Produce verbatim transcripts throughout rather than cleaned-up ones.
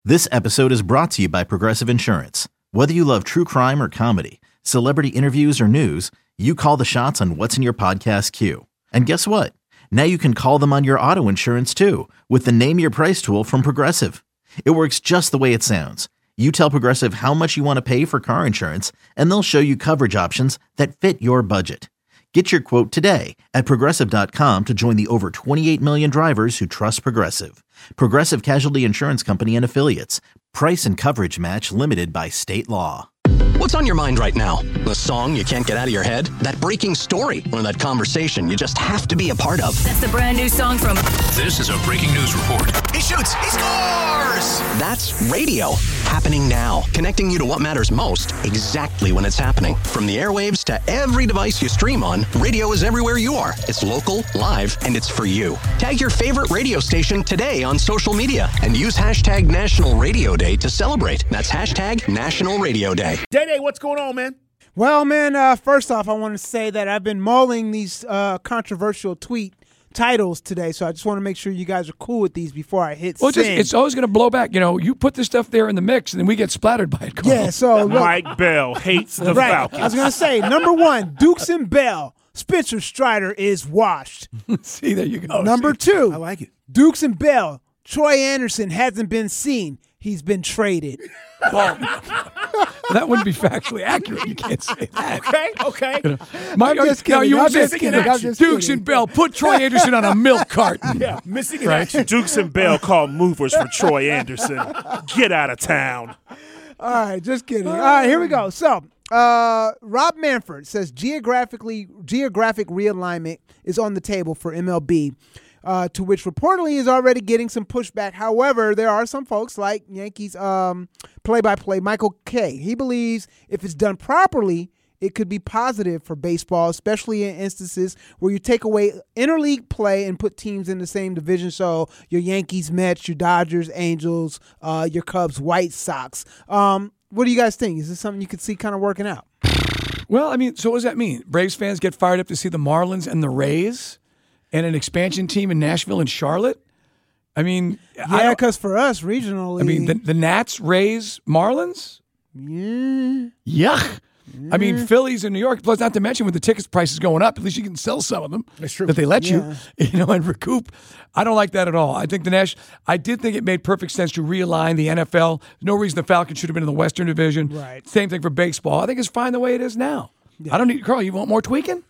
This episode is brought to you by Progressive Insurance. Whether you love true crime or comedy, celebrity interviews or news, you call the shots on what's in your podcast queue. And guess what? Now you can call them on your auto insurance too with the Name Your Price tool from Progressive. It works just the way it sounds. You tell Progressive how much you want to pay for car insurance, and they'll show you coverage options that fit your budget. Get your quote today at Progressive dot com to join the over twenty-eight million drivers who trust Progressive. Progressive Casualty Insurance Company and Affiliates. Price and coverage match limited by state law. What's on your mind right now? The song you can't get out of your head? That breaking story? Or that conversation you just have to be a part of? That's the brand new song from... This is a breaking news report. He shoots! He scores! That's radio. Happening now. Connecting you to what matters most, exactly when it's happening. From the airwaves to every device you stream on, radio is everywhere you are. It's local, live, and it's for you. Tag your favorite radio station today on social media and use hashtag National Radio Day to celebrate. That's hashtag National Radio Day. Day-Day, what's going on, man? Well, man, uh, first off, I want to say that I've been mulling these uh, controversial tweet titles today, so I just want to make sure you guys are cool with these before I hit well, send. Just, it's always going to blow back. You know, you put this stuff there in the mix, and then we get splattered by it. Carl. Yeah, so look, Mike Bell hates the right. Falcons. I was going to say, number one, Dukes and Bell, Spencer Strider is washed. See, there you go. Number See? two, I like it. Dukes and Bell, Troy Anderson hasn't been seen. He's been traded. Well, that wouldn't be factually accurate. You can't say that. Okay, okay. You know, my, I'm just now kidding. you I'm said just kidding. I'm just Dukes kidding. and Bell put Troy Anderson on a milk carton. Yeah, missing in action. Dukes and Bell call movers for Troy Anderson. Get out of town. All right, just kidding. All right, here we go. So, uh, Rob Manfred says geographically geographic realignment is on the table for M L B. Uh, to which reportedly is already getting some pushback. However, there are some folks like Yankees um, play-by-play Michael Kay. He believes if it's done properly, it could be positive for baseball, especially in instances where you take away interleague play and put teams in the same division. So your Yankees, Mets, your Dodgers, Angels, uh, your Cubs, White Sox. Um, what do you guys think? Is this something you could see kind of working out? Well, I mean, so what does that mean? Braves fans get fired up to see the Marlins and the Rays? And an expansion team in Nashville and Charlotte? I mean, yeah, because for us regionally, I mean, the, the Nats, Rays, Marlins? Yeah. Yuck. Yeah. I mean, Phillies in New York, plus not to mention with the ticket prices going up, at least you can sell some of them. That's true. That they let Yeah. you, you know, and recoup. I don't like that at all. I think the Nash, I did think it made perfect sense to realign the N F L. No reason the Falcons should have been in the Western Division. Right. Same thing for baseball. I think it's fine the way it is now. Yeah. I don't need, Carl, you want more tweaking?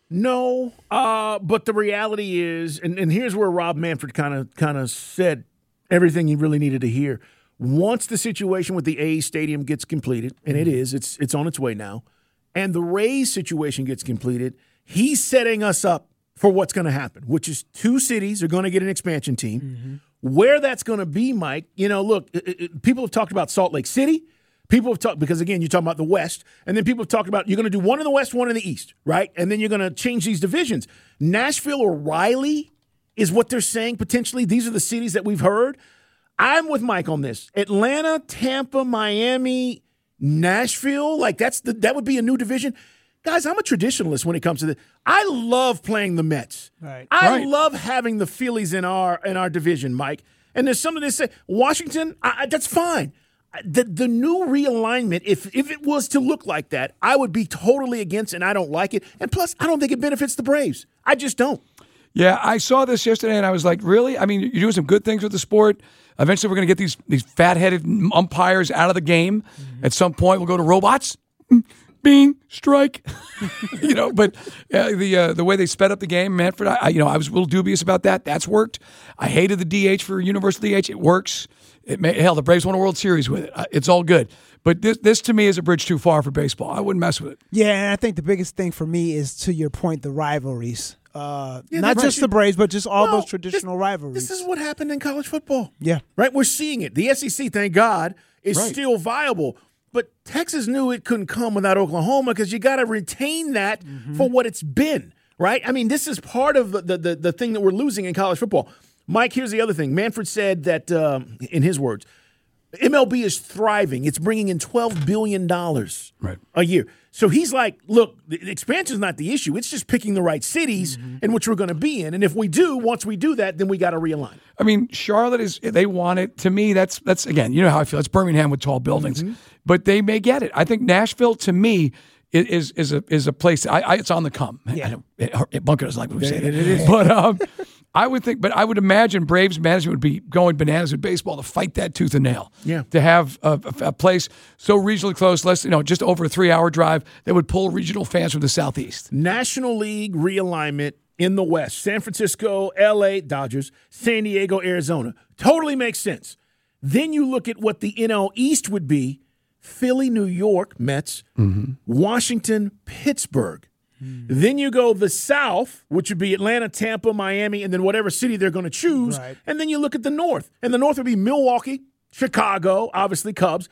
No, uh, but the reality is, and, and here's where Rob Manfred kind of kind of said everything he really needed to hear. Once the situation with the A's stadium gets completed, and it is, it's it's on its way now, and the Rays situation gets completed, he's setting us up for what's going to happen, which is two cities are going to get an expansion team. Mm-hmm. Where that's going to be, Mike, you know, look, it, it, people have talked about Salt Lake City. People have talked, because again, you're talking about the West, and then people have talked about you're going to do one in the West, one in the East, right? And then you're going to change these divisions. Nashville or Raleigh is what they're saying potentially. These are the cities that we've heard. I'm with Mike on this. Atlanta, Tampa, Miami, Nashville, like that's the that would be a new division. Guys, I'm a traditionalist when it comes to this. I love playing the Mets. Right. I Right. love having the Phillies in our in our division, Mike. And there's something to say. Washington, I, I, that's fine. The the new realignment, if if it was to look like that, I would be totally against, and I don't like it. And plus, I don't think it benefits the Braves. I just don't. Yeah, I saw this yesterday, and I was like, really? I mean, you're doing some good things with the sport. Eventually, we're going to get these these fat-headed umpires out of the game. Mm-hmm. At some point, we'll go to robots. Bing, strike. you know, but uh, the uh, the way they sped up the game, Manfred, I, I you know I was a little dubious about that. That's worked. I hated the D H for universal D H. It works. It may, hell, the Braves won a World Series with it. It's all good. But this, this to me is a bridge too far for baseball. I wouldn't mess with it. Yeah, and I think the biggest thing for me is, to your point, the rivalries. Uh, Yeah, not that's just right. the Braves, but just all Well, those traditional this, rivalries. This is what happened in college football. Yeah. Right? We're seeing it. The S E C, thank God, is Right. still viable. But Texas knew it couldn't come without Oklahoma because you got to retain that Mm-hmm. for what it's been, right? I mean, this is part of the, the, the thing that we're losing in college football. Mike, here's the other thing. Manfred said that, um, in his words, M L B is thriving. It's bringing in twelve billion dollars Right. a year. So he's like, look, the expansion is not the issue. It's just picking the right cities mm-hmm. in which we're going to be in. And if we do, once we do that, then we got to realign. I mean, Charlotte is, they want it. To me, that's, that's again, you know how I feel. It's Birmingham with tall buildings. Mm-hmm. But they may get it. I think Nashville, to me, is is a is a place. I, I it's on the come. Yeah. It, it, Bunker doesn't like when we say it, that. it is. But um, I would think. But I would imagine Braves management would be going bananas with baseball to fight that tooth and nail. Yeah. To have a, a, a place so regionally close, less you know, just over a three hour drive that would pull regional fans from the southeast. National League realignment in the West: San Francisco, L A Dodgers, San Diego, Arizona. Totally makes sense. Then you look at what the N L East would be. Philly, New York, Mets, mm-hmm. Washington, Pittsburgh. Mm. Then you go the South, which would be Atlanta, Tampa, Miami, and then whatever city they're going to choose. Right. And then you look at the North. And the North would be Milwaukee, Chicago, obviously Cubs,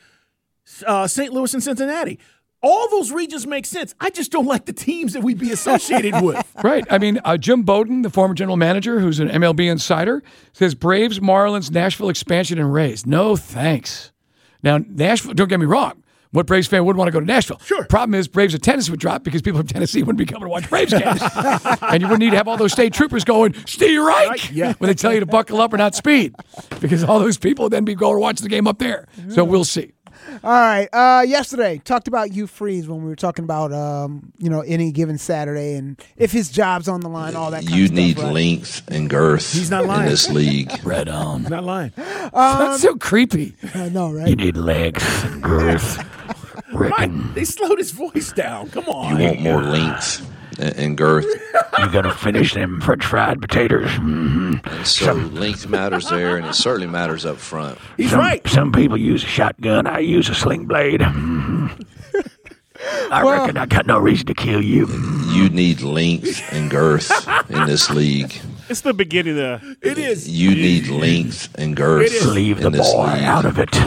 uh, Saint Louis, and Cincinnati. All those regions make sense. I just don't like the teams that we'd be associated with. Right. I mean, uh, Jim Bowden, the former general manager, who's an M L B insider, says Braves, Marlins, Nashville expansion, and Rays. No thanks. Now, Nashville, don't get me wrong. What Braves fan would want to go to Nashville? Sure. Problem is, Braves attendance would drop because people from Tennessee wouldn't be coming to watch Braves games. And you wouldn't need to have all those state troopers going, Steve Reich, Right, yeah. when they tell you to buckle up or not speed. Because all those people would then be going to watch the game up there. So we'll see. All right. Uh, yesterday, talked about Hugh Freeze when we were talking about, um, you know, any given Saturday and if his job's on the line, all that kind you of stuff. You need right? length and girth He's not lying. in this league. Right on. Not lying. That's so creepy. I know, right? You need legs and girth. Mike, they slowed his voice down. Come on. You want more length and, and girth. You got to finish them French fried potatoes. Mm-hmm. And so length matters there, and it certainly matters up front. He's some, right. Some people use a shotgun. I use a sling blade. Mm-hmm. I well, reckon I got no reason to kill you. You need length and girth in this league. It's the beginning of the... It is. You need length and girth. It is. Leave the in this boy league. out of it.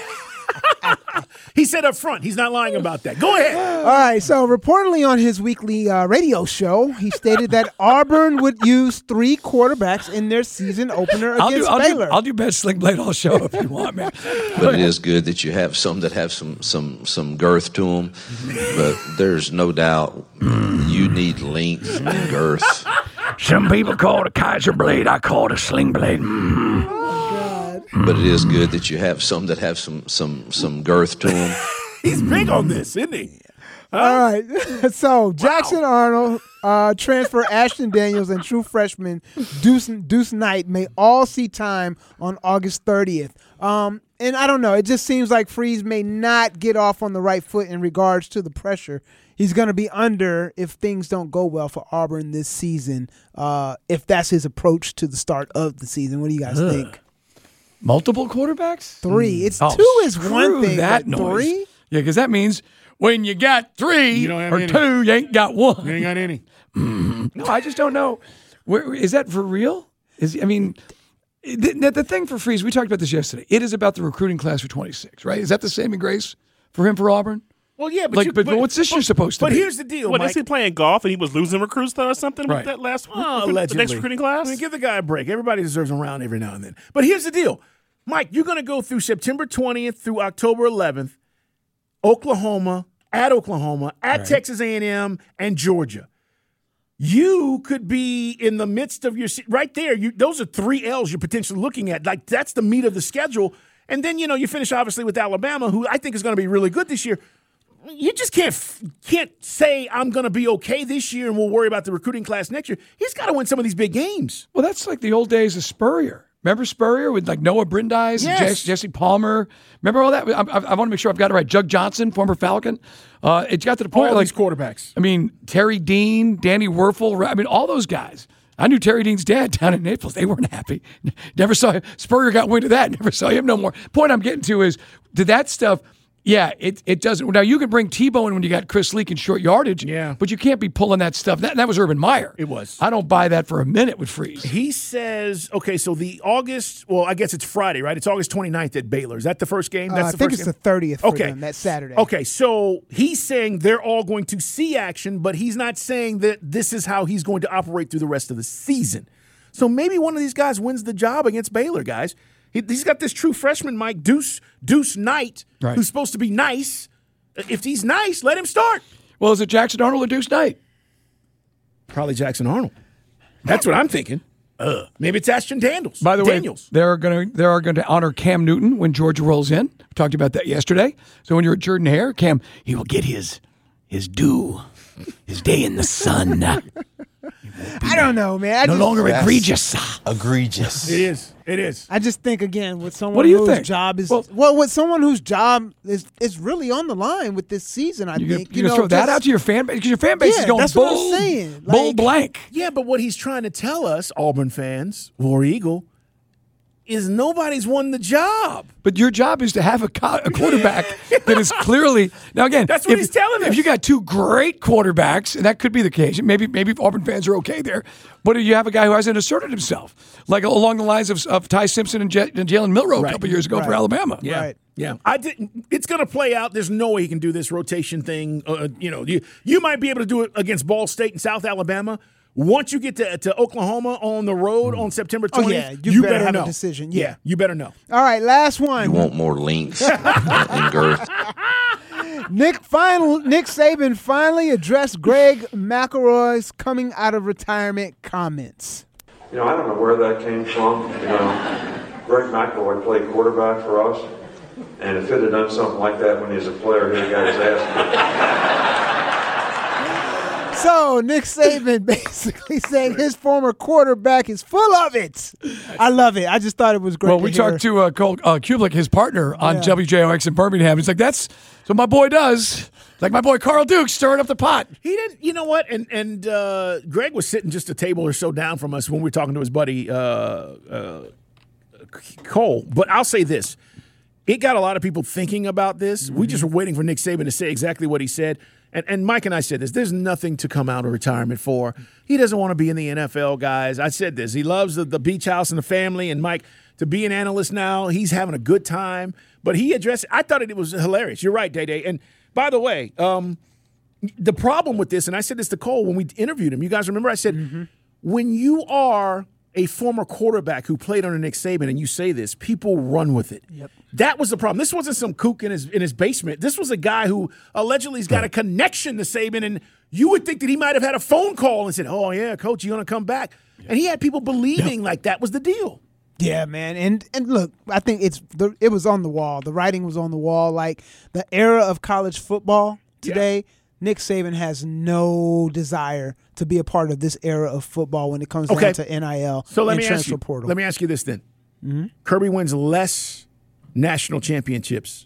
He said up front. He's not lying about that. Go ahead. All right. So reportedly on his weekly uh, radio show, he stated that Auburn would use three quarterbacks in their season opener I'll against do, I'll Baylor. do, I'll do best sling blade all show if you want, man. But it is good that you have some that have some some some girth to them. But there's no doubt you need length and girth. Some people call it a Kaiser blade. I call it a sling blade. Mm-hmm. But it is good that you have some that have some some some girth to them. He's big on this, isn't he? All right. So Jackson Arnold, uh, transfer Ashton Daniels, and true freshman Deuce, Deuce Knight may all see time on August thirtieth. Um, and I don't know. It just seems like Freeze may not get off on the right foot in regards to the pressure he's going to be under if things don't go well for Auburn this season, uh, if that's his approach to the start of the season. What do you guys Ugh. think? Multiple quarterbacks? Three. It's oh, two is one thing. That but noise. Three? Yeah, because that means when you got three You don't have or any. two, you ain't got one. You ain't got any. Mm-hmm. No, I just don't know. Where, is that for real? Is I mean, the, the thing for Freeze, we talked about this yesterday. It is about the recruiting class for twenty-six, right? Is that the saving grace for him for Auburn? Well, yeah, but, Like, you, but, but what's this year supposed to But be? here's the deal, What, Mike. is he playing golf and he was losing recruits though or something Right. with that last Oh, recruit- allegedly. the next recruiting class? I mean, give the guy a break. Everybody deserves a round every now and then. But here's the deal. Mike, you're going to go through September twentieth through October eleventh, Oklahoma, at Oklahoma, at Right. Texas A and M, and Georgia. You could be in the midst of your – right there. You, those are three L's you're potentially looking at. Like, that's the meat of the schedule. And then, you know, you finish, obviously, with Alabama, who I think is going to be really good this year. You just can't can't say I'm going to be okay this year and we'll worry about the recruiting class next year. He's got to win some of these big games. Well, that's like the old days of Spurrier. Remember Spurrier with like Noah Brindise Yes. and Jesse, Jesse Palmer? Remember all that? I, I, I want to make sure I've got it right. Jug Johnson, former Falcon. Uh, it got to the point All like these quarterbacks. I mean, Terry Dean, Danny Werfel. I mean, all those guys. I knew Terry Dean's dad down in Naples. They weren't happy. Never saw him. Spurrier got wind of that. Never saw him no more. Point I'm getting to is, did that stuff – yeah, it it doesn't. Now, you can bring Tebow in when you got Chris Leak in short yardage, Yeah. but you can't be pulling that stuff. That, that was Urban Meyer. It was. I don't buy that for a minute with Freeze. He says, okay, so the August, well, I guess it's Friday, right? It's August twenty-ninth at Baylor. Is that the first game? Uh, That's I the think first it's game? the thirtieth for Okay. them, that Saturday. Okay, so he's saying they're all going to see action, but he's not saying that this is how he's going to operate through the rest of the season. So maybe one of these guys wins the job against Baylor, guys. He, he's got this true freshman, Mike, Deuce, Deuce Knight, Right. who's supposed to be nice. If he's nice, let him start. Well, is it Jackson Arnold or Deuce Knight? Probably Jackson Arnold. That's what I'm thinking. Uh, maybe it's Ashton Daniels. By the Daniels. way, they're going to they're going to honor Cam Newton when Georgia rolls in. We talked about that yesterday. So when you're at Jordan Hare, Cam, he will get his his due, his day in the sun. I don't know, man. I no just, longer Yes. egregious. Egregious. It is. It is. I just think again with someone What do you whose think? job is Well- well, with someone whose job is is really on the line with this season. I You think can you you know throw that just- out to your fan base because your fan base Yeah, is going that's bull, what I'm saying. bull Like- blank. Yeah, but what he's trying to tell us, Auburn fans, War Eagle, is nobody's won the job. But your job is to have a, co- a quarterback that is clearly now again. That's what if, he's telling us. If you got two great quarterbacks, and that could be the case, maybe maybe Auburn fans are okay there. But you have a guy who hasn't asserted himself, like along the lines of, of Ty Simpson and, J- and Jalen Milrow Right. a couple years ago for Right. Alabama. Yeah. Right. Yeah. I didn't it's going to play out. There's no way he can do this rotation thing. Uh, you know, you you might be able to do it against Ball State and South Alabama. Once you get to, to Oklahoma on the road on September Oh, twentieth, yeah, you better have a know. decision. Yeah. you better know. All right, last one. You want more length and girth. Nick final Nick Saban finally addressed Greg McElroy's coming out of retirement comments. You know, I don't know where that came from. You know, Greg McElroy played quarterback for us, and if he'd have done something like that when he was a player, he'd have got his ass kicked. So Nick Saban basically saying his former quarterback is full of it. I love it. I just thought it was great. Well, to we hear. talked to uh, Cole uh, Kublik, his partner on Yeah. W J O X in Birmingham. He's like, "That's what my boy does." Like my boy Carl Duke stirring up the pot. He didn't, you know what? And and uh, Greg was sitting just a table or so down from us when we were talking to his buddy uh, uh, Cole. But I'll say this. It got a lot of people thinking about this. We just were waiting for Nick Saban to say exactly what he said. And, and Mike and I said this. There's nothing to come out of retirement for. He doesn't want to be in the N F L, guys. I said this. He loves the, the beach house and the family. And, Mike, to be an analyst now, he's having a good time. But he addressed it. I thought it was hilarious. You're right, Day-Day. And, by the way, um, the problem with this, and I said this to Cole when we interviewed him. You guys remember I said, mm-hmm. when you are a former quarterback who played under Nick Saban and you say this, people run with it. Yep. That was the problem. This wasn't some kook in his in his basement. This was a guy who allegedly has got right. a connection to Saban, and you would think that he might have had a phone call and said, "Oh yeah, coach, you're going to come back." Yeah. And he had people believing yep. like that was the deal. Yeah, man. And and look, I think it's the, it was on the wall. The writing was on the wall. Like the era of college football today, yeah. Nick Saban has no desire to be a part of this era of football when it comes okay. down to N I L so let and me transfer ask you, portal. Let me ask you this then. Mm-hmm. Kirby wins less national championships,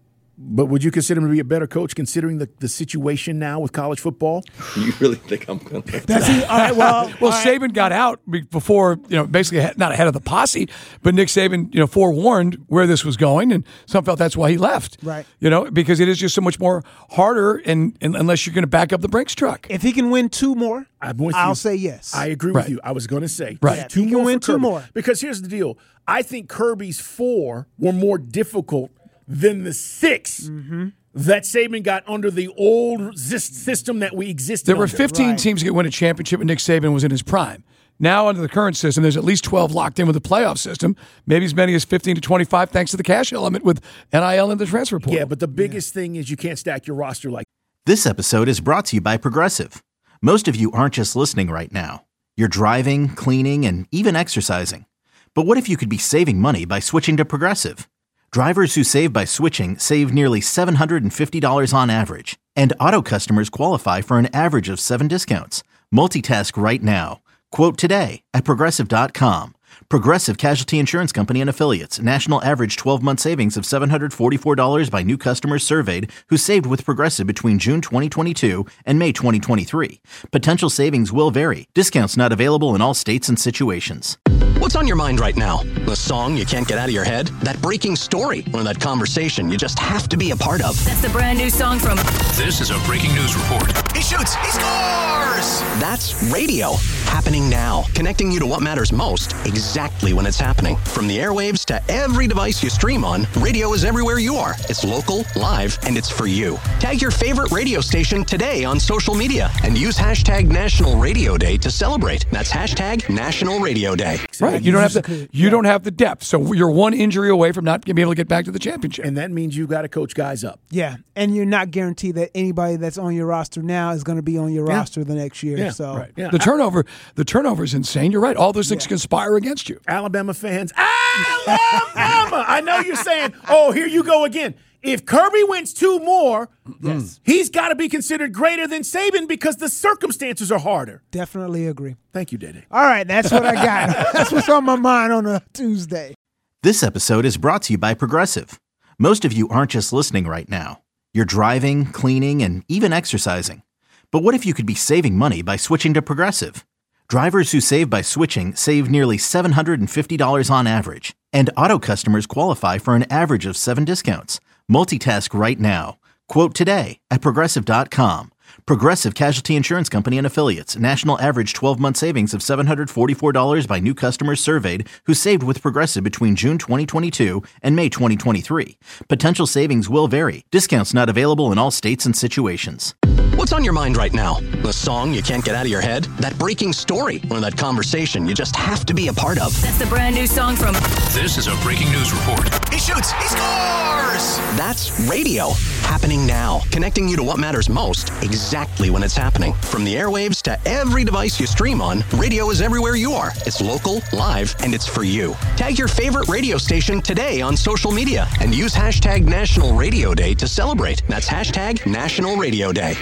but would you consider him to be a better coach considering the, the situation now with college football? You really think I'm going to? That's it. All right, well, well, right. Saban got out before, you know, basically not ahead of the posse, but Nick Saban, you know, forewarned where this was going, and some felt that's why he left. Right. You know, because it is just so much more harder, and, and unless you're going to back up the Brinks truck. If he can win two more, I'm with I'll you. say yes. I agree right. with you. I was going to say right. Yeah, two he more can win for two Kirby. more. Because here's the deal. I think Kirby's four were more difficult than the six mm-hmm. that Saban got under the old system that we existed There were under. fifteen right. teams that could win a championship when Nick Saban was in his prime. Now, under the current system, there's at least twelve locked in with the playoff system, maybe as many as fifteen to twenty-five thanks to the cash element with N I L and the transfer portal. Yeah, but the biggest yeah. thing is you can't stack your roster like This episode is brought to you by Progressive. Most of you aren't just listening right now. You're driving, cleaning, and even exercising. But what if you could be saving money by switching to Progressive? Drivers who save by switching save nearly seven hundred fifty dollars on average. And auto customers qualify for an average of seven discounts. Multitask right now. Quote today at Progressive dot com. Progressive Casualty Insurance Company and Affiliates. National average twelve-month savings of seven hundred forty-four dollars by new customers surveyed who saved with Progressive between June twenty twenty-two and May twenty twenty-three. Potential savings will vary. Discounts not available in all states and situations. What's on your mind right now? The song you can't get out of your head? That breaking story? Or that conversation you just have to be a part of? That's the brand new song from... This is a breaking news report. He shoots! He scores! That's radio. Happening now. Connecting you to what matters most, exactly when it's happening. From the airwaves to every device you stream on, radio is everywhere you are. It's local, live, and it's for you. Tag your favorite radio station today on social media and use hashtag National Radio Day to celebrate. That's hashtag National Radio Day. Right. You don't have the you don't have the depth. So you're one injury away from not being able to get back to the championship. And that means you got to coach guys up. Yeah, and you're not guaranteed that anybody that's on your roster now is going to be on your Yeah. roster the next year. Yeah, so right. Yeah. The turnover, the turnover is insane. You're right. All those things Yeah. conspire against you. Alabama fans, Alabama! I know you're saying, oh, here you go again. If Kirby wins two more, yes, he's got to be considered greater than Saban because the circumstances are harder. Definitely agree. Thank you, Dede. All right, that's what I got. That's what's on my mind on a Tuesday. This episode is brought to you by Progressive. Most of you aren't just listening right now. You're driving, cleaning, and even exercising. But what if you could be saving money by switching to Progressive? Drivers who save by switching save nearly seven hundred fifty dollars on average. And auto customers qualify for an average of seven discounts. Multitask right now. Quote today at Progressive dot com. Progressive Casualty Insurance Company and Affiliates. National average twelve-month savings of seven hundred forty-four dollars by new customers surveyed who saved with Progressive between June twenty twenty-two and May twenty twenty-three. Potential savings will vary. Discounts not available in all states and situations. What's on your mind right now? The song you can't get out of your head? That breaking story? Or that conversation you just have to be a part of? That's the brand new song from... This is a breaking news report. He shoots! He scores! That's radio. Happening now. Connecting you to what matters most exactly when it's happening. From the airwaves to every device you stream on, radio is everywhere you are. It's local, live, and it's for you. Tag your favorite radio station today on social media and use hashtag National Radio Day to celebrate. That's hashtag National Radio Day.